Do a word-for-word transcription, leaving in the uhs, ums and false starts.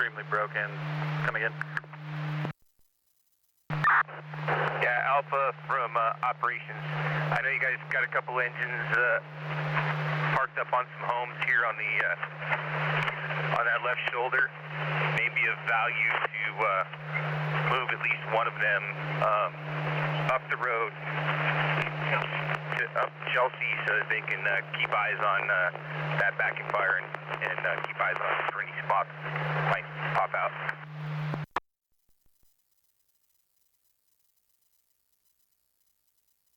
extremely broken. Come again. Yeah, Alpha from uh, operations. I know you guys got a couple engines uh, parked up on some homes here on the uh, on that left shoulder. Maybe of value to uh, move at least one of them um, up the road to up Chelsea so that they can uh, keep eyes on uh, that backing fire and, and uh, keep eyes on for any spots might pop out.